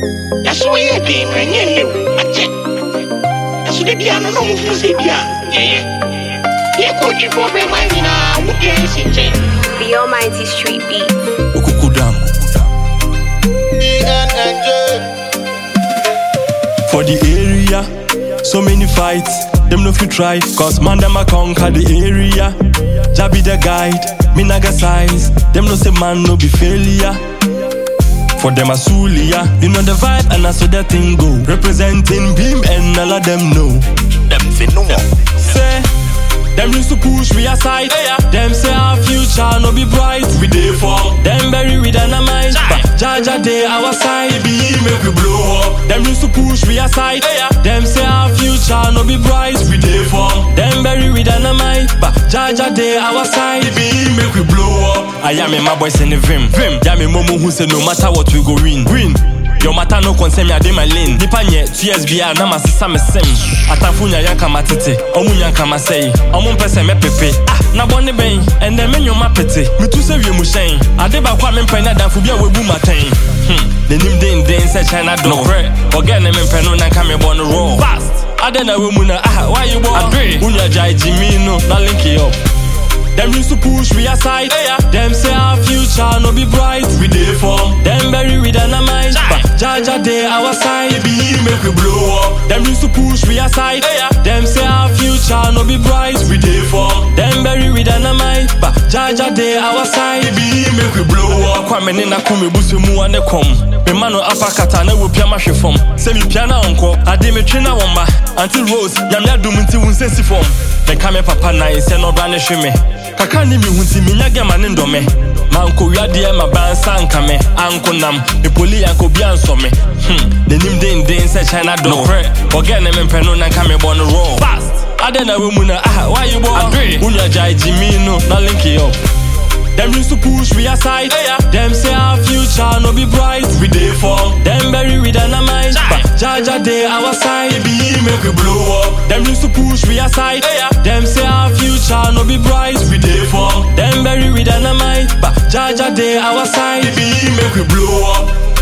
That's why you're being my name. That's what they be on the room for Sabia. Yeah, coach you for my mind now. Who cares in jail? The Almighty Street Beats. Okukudam. For the area, so many fights. Them no fit try, cause man them a conquer the area. Jah be the guide, me naga size. Them no say man no be failure. For them a Sulia, you know the vibe and that's how that thing go. Representing Beam and all of them know. Them say no more. Say, them used to push me aside. Them say our future no be bright. We dey for them bury with dynamite. But Jaja dey our side. Be make we blow up. Them used to push me aside. Them say our future no be bright. We dey for them bury with dynamite. But Jaja dey our side. Be make we blow up. I am in my boys in the vim. Yeah me momo who say no matter what we go win. Your matter no concern me, I dey my lane. Dipanye, TSBI, na masisa me sim. Atafunya yanka matete, omu yanka masei. Omu mpese me pepe. Na bone ben, and then men yo mapete. Me tu se wie mu shen. Adeba kwa me mpena dan fubia webu maten. The nim den say China do. No cre, again me mpeno na ka me born raw. Fast. Adena we mu na why you born? Agree. Unya jai Jimmy no, na link it up. Them used to push me aside. Them say our future no be bright. We dey for them bury with dynamite. But Jaja dey our side. Be make we blow up. Them used to push me aside. Them say our future no be bright. We dey for them bury with dynamite. But Jaja dey our side. Be make we blow up. Kwame ni na kumi busu mu ane kom. Me mano apakata na wo pia mahwe fom. Se mi pia na onko. Ade me twe na womba. Until Rose yamya dumunti wunsensi fom. Me kame papa na ise no bra ne hwe. Kaka ni mi hunti mi nyage mane ndome. Manko wiade ma bansa nkame. Anko nam me poli anko bia nsome. The nim den say China do. No cre. Again me mpeno na nka me born raw. Fast. Adena we mu na why you born? Agree. Unya jai Jimmy no, na link it up. Them used to push me aside. Them say our future no be bright. We dey for them bury with dynamite. But Jaja dey our side. Be make we blow up. Them used to push me aside. Them say our future no be bright. We dey for them bury with dynamite. But Jaja dey our side. Be make we blow up.